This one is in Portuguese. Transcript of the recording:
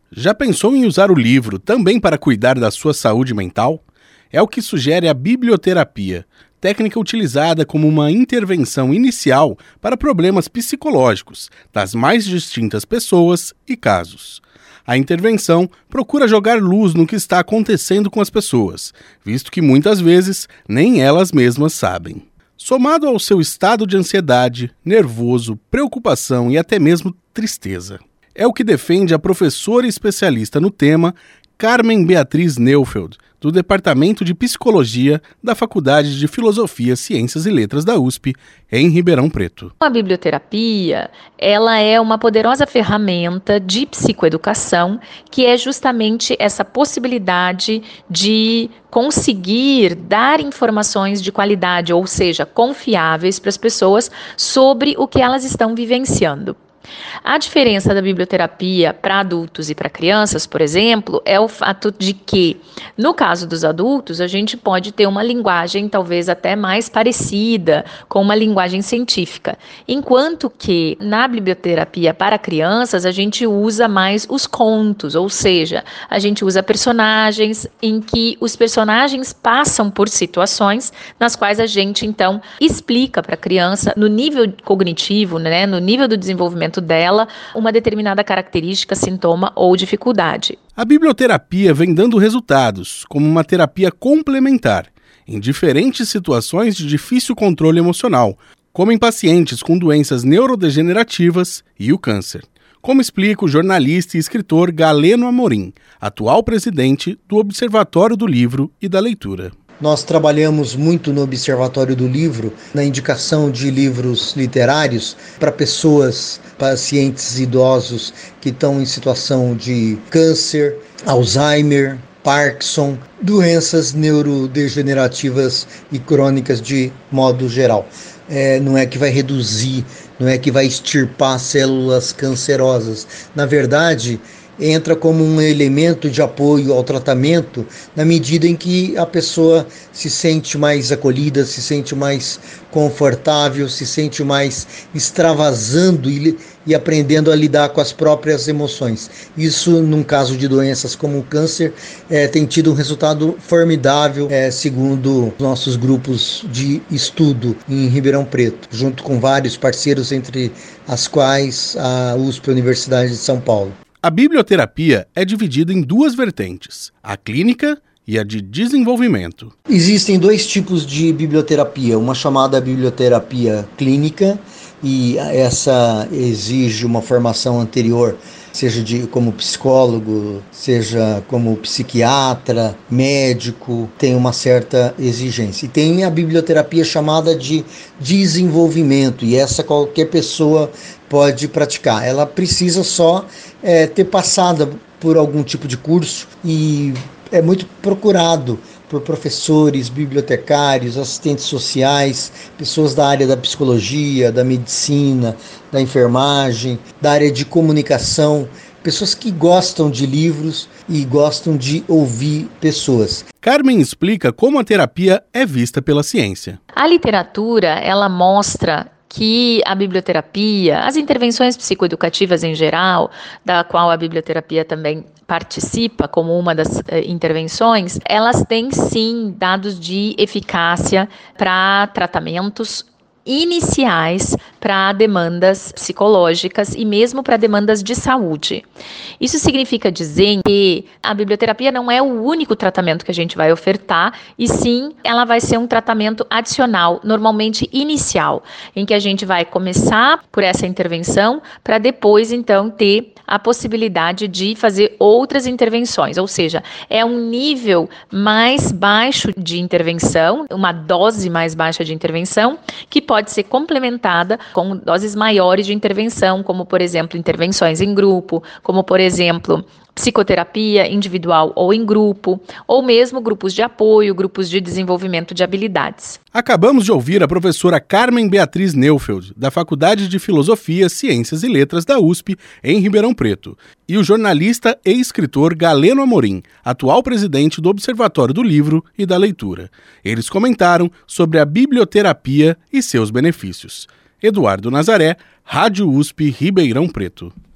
Já pensou em usar o livro também para cuidar da sua saúde mental? É o que sugere a biblioterapia, técnica utilizada como uma intervenção inicial para problemas psicológicos das mais distintas pessoas e casos. A intervenção procura jogar luz no que está acontecendo com as pessoas, visto que muitas vezes nem elas mesmas sabem. Somado ao seu estado de ansiedade, nervoso, preocupação e até mesmo tristeza. É o que defende a professora especialista no tema, Carmen Beatriz Neufeld, do Departamento de Psicologia da Faculdade de Filosofia, Ciências e Letras da USP, em Ribeirão Preto. A biblioterapia, ela é uma poderosa ferramenta de psicoeducação, que é justamente essa possibilidade de conseguir dar informações de qualidade, ou seja, confiáveis para as pessoas sobre o que elas estão vivenciando. A diferença da biblioterapia para adultos e para crianças, por exemplo, é o fato de que, no caso dos adultos, a gente pode ter uma linguagem talvez até mais parecida com uma linguagem científica, enquanto que na biblioterapia para crianças a gente usa mais os contos, ou seja, a gente usa personagens em que os personagens passam por situações nas quais a gente então explica para a criança no nível cognitivo, no nível do desenvolvimento dela, uma determinada característica, sintoma ou dificuldade. A biblioterapia vem dando resultados, como uma terapia complementar, em diferentes situações de difícil controle emocional, como em pacientes com doenças neurodegenerativas e o câncer. Como explica o jornalista e escritor Galeno Amorim, atual presidente do Observatório do Livro e da Leitura. Nós trabalhamos muito no Observatório do Livro, na indicação de livros literários para pessoas, pacientes idosos que estão em situação de câncer, Alzheimer, Parkinson, doenças neurodegenerativas e crônicas de modo geral. Não é que vai reduzir, não é que vai extirpar células cancerosas. Na verdade, entra como um elemento de apoio ao tratamento na medida em que a pessoa se sente mais acolhida, se sente mais confortável, se sente mais extravasando e aprendendo a lidar com as próprias emoções. Isso, num caso de doenças como o câncer, tem tido um resultado formidável, segundo nossos grupos de estudo em Ribeirão Preto, junto com vários parceiros, entre as quais a USP, a Universidade de São Paulo. A biblioterapia é dividida em duas vertentes, a clínica e a de desenvolvimento. Existem dois tipos de biblioterapia, uma chamada biblioterapia clínica, e essa exige uma formação anterior, seja como psicólogo, seja como psiquiatra, médico, tem uma certa exigência. E tem a biblioterapia chamada de desenvolvimento, e essa qualquer pessoa pode praticar. Ela precisa só ter passado por algum tipo de curso, e é muito procurado por professores, bibliotecários, assistentes sociais, pessoas da área da psicologia, da medicina, da enfermagem, da área de comunicação, pessoas que gostam de livros e gostam de ouvir pessoas. Carmen explica como a terapia é vista pela ciência. A literatura, ela mostra que a biblioterapia, as intervenções psicoeducativas em geral, da qual a biblioterapia também participa como uma das intervenções, elas têm sim dados de eficácia para tratamentos iniciais para demandas psicológicas e mesmo para demandas de saúde. Isso significa dizer que a biblioterapia não é o único tratamento que a gente vai ofertar, e sim, ela vai ser um tratamento adicional, normalmente inicial, em que a gente vai começar por essa intervenção para depois, então, ter a possibilidade de fazer outras intervenções, ou seja, é um nível mais baixo de intervenção, uma dose mais baixa de intervenção, que pode ser complementada com doses maiores de intervenção, como, por exemplo, intervenções em grupo, como, por exemplo, psicoterapia individual ou em grupo, ou mesmo grupos de apoio, grupos de desenvolvimento de habilidades. Acabamos de ouvir a professora Carmen Beatriz Neufeld, da Faculdade de Filosofia, Ciências e Letras da USP, em Ribeirão Preto, e o jornalista e escritor Galeno Amorim, atual presidente do Observatório do Livro e da Leitura. Eles comentaram sobre a biblioterapia e seus benefícios. Eduardo Nazaré, Rádio USP, Ribeirão Preto.